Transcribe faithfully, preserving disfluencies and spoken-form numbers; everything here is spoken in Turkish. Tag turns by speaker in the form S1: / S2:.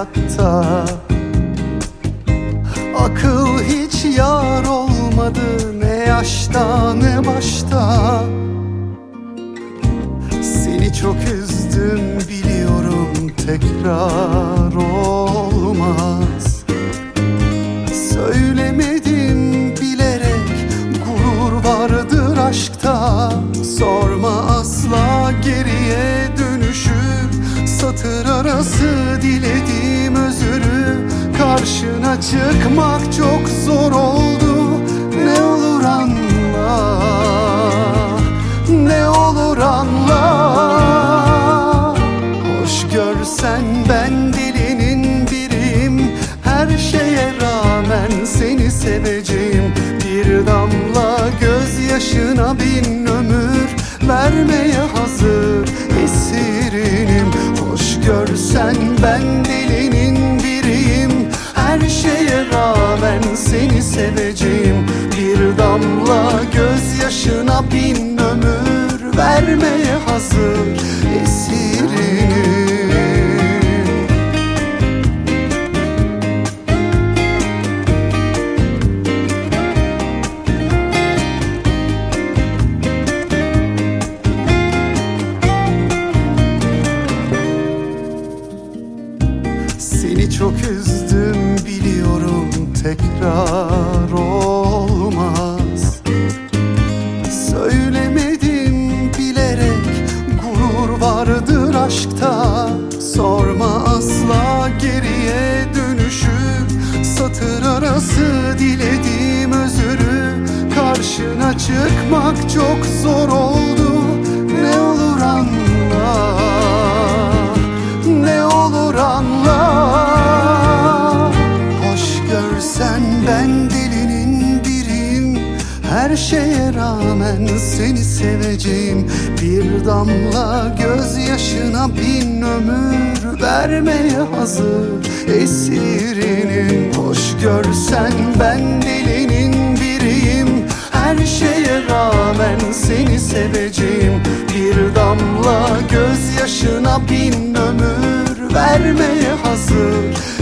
S1: hayatta. Akıl hiç yar olmadı, ne yaşta ne başta. Seni çok üzdüm biliyorum, tekrar olmaz. Söylemedim bilerek, gurur vardır aşkta. Sorma asla geriye dönüşü, satır arası dilediğim özürü. Karşına çıkmak çok zor oldu, ne olur anla, ne olur anla. Hoş görsen ben delinin biriyim, her şeye rağmen seni seveceğim. Bir damla gözyaşına bin ömür vermeye hazır esirinim. Hoş görsen ben delinin biriyim, her şeye rağmen seni seveceğim. Bir damla gözyaşına bin ömür vermeye hazır esirinim. Seni çok üzdüm biliyorum, tekrar olmaz. Söylemedim bilerek, gurur vardır aşkta. Sorma asla geriye dönüşü, satır arası dilediğim özürü. Karşına çıkmak çok zor oldu, ne olur anla, ne olur anla. Sen ben delinin biriyim, her şeye rağmen seni seveceğim. Bir damla gözyaşına bin ömür vermeye hazır esirinim. Hoş görsen ben delinin biriyim, her şeye rağmen seni seveceğim. Bir damla gözyaşına bin ömür vermeye hazır